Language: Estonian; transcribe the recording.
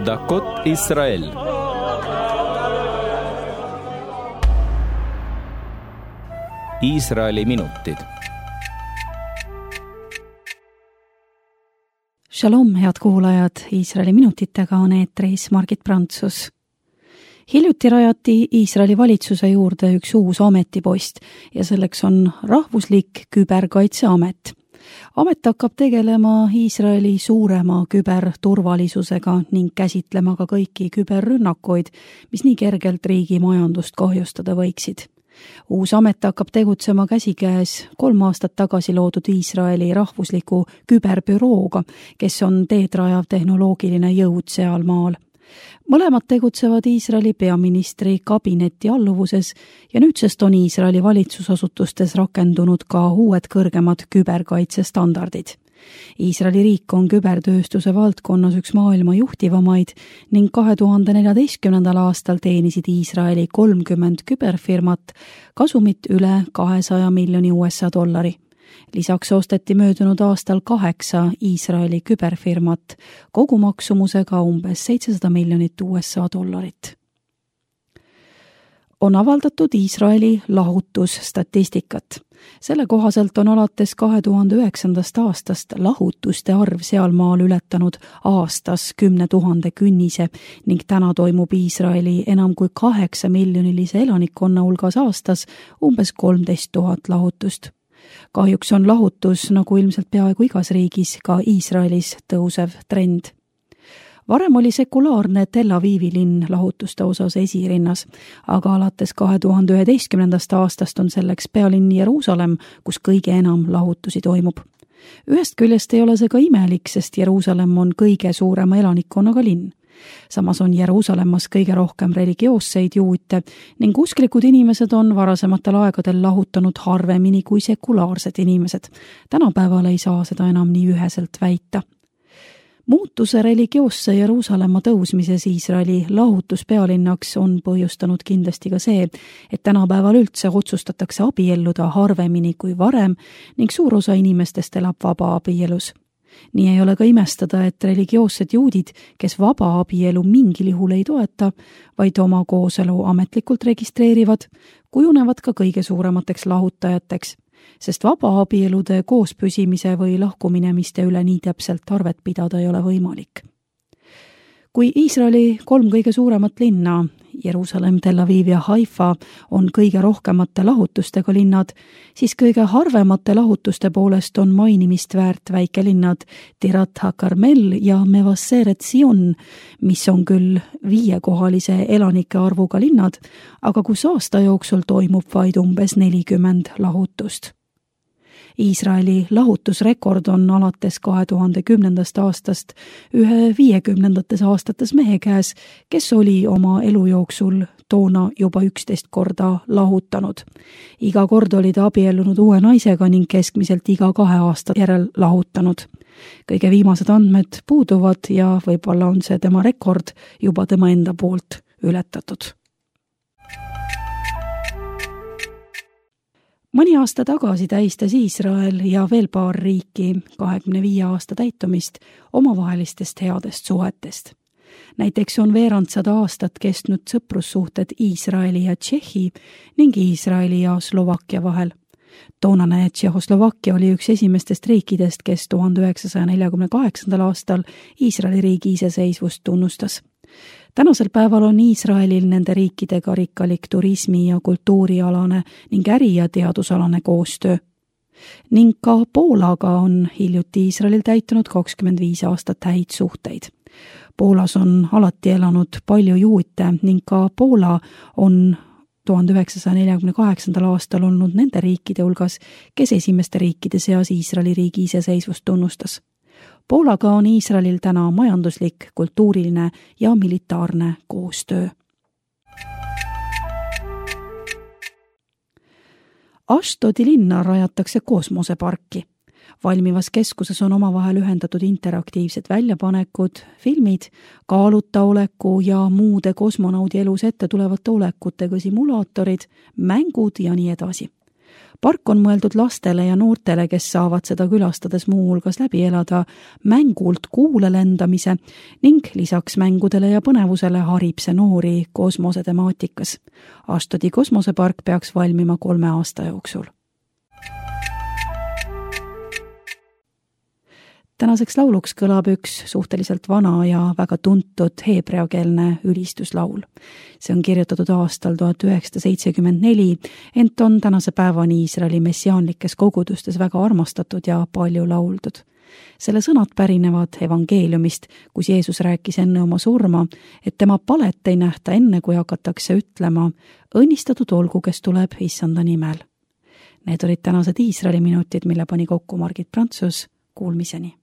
דקות ישראל. Iisraeli minutid. Shalom, head kuulajad, Iisraeli minutitega on eetris Margit Prantsus. Hiljuti rajati Iisraeli valitsuse juurde üks uus ametipost ja selleks on rahvuslik küberkaitseamet. Amet hakkab tegelema Iisraeli suurema küberturvalisusega ning käsitlema ka kõiki küberrünnakuid, mis nii kergelt riigi majandust kahjustada võiksid. Uus amet hakkab tegutsema käsikäes 3 aastat tagasi loodud Iisraeli rahvusliku küberbürooga, kes on teedrajav tehnoloogiline jõud seal maal. Mõlemad tegutsevad Iisraeli peaministri kabineti alluvuses ja nüüdsest on Iisraeli valitsusasutustes rakendunud ka uued kõrgemad küberkaitsestandardid. Iisraeli riik on kübertööstuse valdkonnas üks maailma juhtivamaid ning 2014. aastal teenisid Iisraeli 30 küberfirmat kasumit üle 200 miljoni USA dollari. Lisaks osteti möödunud aastal 8 Iisraeli küberfirmat kogumaksumusega umbes 700 miljonit USA dollarit. On avaldatud Iisraeli lahutusstatistikat. Selle kohaselt on alates 2009. aastast lahutuste arv sealmaal ületanud aastas 10 000 künnise ning täna toimub Iisraeli enam kui 8 miljonilise elanikkonna hulgas aastas umbes 13 000 lahutust. Kahjuks on lahutus, nagu ilmselt peaaegu igas riigis, ka Iisraelis tõusev trend. Varem oli sekulaarne Tel Avivi linn lahutuste osas esirinnas, aga alates 2011. aastast on selleks pealinn Jeruusalemm, kus kõige enam lahutusi toimub. Ühest küljest ei ole see ka imelik, sest Jeruusalemm on kõige suurema elanikkonnaga linn. Samas on Jeruusalemmas kõige rohkem religioosseid juute ning usklikud inimesed on varasematel aegadel lahutanud harvemini kui sekulaarsed inimesed. Tänapäeval ei saa seda enam nii üheselt väita. Muutuse religioosse Jeruusalemma tõusmises Iisraeli lahutuspealinnaks on põhjustanud kindlasti ka see, et tänapäeval üldse otsustatakse abielluda harvemini kui varem ning suur osa inimestest elab vaba abielus. Nii ei ole ka imestada, et religioossed juudid, kes vaba abielu mingil juhul ei toeta, vaid oma kooselu ametlikult registreerivad, kujunevad ka kõige suuremateks lahutajateks, sest vaba abielude koospüsimise või lahkuminemiste üle nii täpselt arvet pidada ei ole võimalik. Kui Iisraeli 3 kõige suuremat linna, Jeruusalemm, Tel Aviv ja Haifa, on kõige rohkemate lahutustega linnad, siis kõige harvemate lahutuste poolest on mainimist väärt väikelinnad Tirat HaKarmel ja Mevaseret Zion, mis on küll 5-kohalise elanike arvuga linnad, aga kus aasta jooksul toimub vaid umbes 40 lahutust. Iisraeli lahutusrekord on alates 2010. aastast ühe 50. aastates mehe käes, kes oli oma elu jooksul toona juba 11 korda lahutanud. Iga kord oli ta abiellunud uue naisega ning keskmiselt iga 2 aasta järel lahutanud. Kõige viimased andmed puuduvad ja võib-olla on see tema rekord juba tema enda poolt ületatud. Mõni aasta tagasi tähistas Iisrael ja veel paar riiki 25 aasta täitumist omavahelistest headest suhetest. Näiteks on veerand 100 aastat kestnud sõprussuhted Iisraeli ja Tšehhi ning Iisraeli ja Slovakkia vahel. Toonane Tšehhoslovakkia oli üks esimestest riikidest, kes 1948. aastal Iisraeli riigi iseseisvust tunnustas. Tänasel päeval on Iisraelil nende riikidega rikkalik turismi- ja kultuurialane ning äri- ja teadusalane koostöö. Ning ka Poolaga on hiljuti Iisraelil täitunud 25 aastat häid suhteid. Poolas on alati elanud palju juute ning ka Poola on 1948. aastal olnud nende riikide hulgas, kes esimeste riikide seas Iisraeli riigi iseseisvust tunnustas. Poolaga on Iisraelil täna majanduslik, kultuuriline ja militaarne koostöö. Ashdodi linna rajatakse kosmoseparki. Valmivas keskuses on omavahel ühendatud interaktiivsed väljapanekud, filmid, kaaluta oleku ja muude kosmonaudi elus ette tulevate olekutega simulaatorid, mängud ja nii edasi. Park on mõeldud lastele ja noortele, kes saavad seda külastades muu hulgas läbi elada mängult kuule lendamise ning lisaks mängudele ja põnevusele harib see noori kosmosetemaatikas. Ashtodi kosmosepark peaks valmima 3 aasta jooksul. Tänaseks lauluks kõlab üks suhteliselt vana ja väga tuntud heebreakeelne ülistuslaul. See on kirjutatud aastal 1974, ent on tänase päevani Iisraeli messiaanlikes kogudustes väga armastatud ja palju lauldud. Selle sõnad pärinevad evangeeliumist, kus Jeesus rääkis enne oma surma, et tema palet ei nähta enne, kui hakatakse ütlema, õnnistatud olgu, kes tuleb issanda nimel. Need olid tänased Iisraeli minutid, mille pani kokku Margit Prantsus. Kuulmiseni!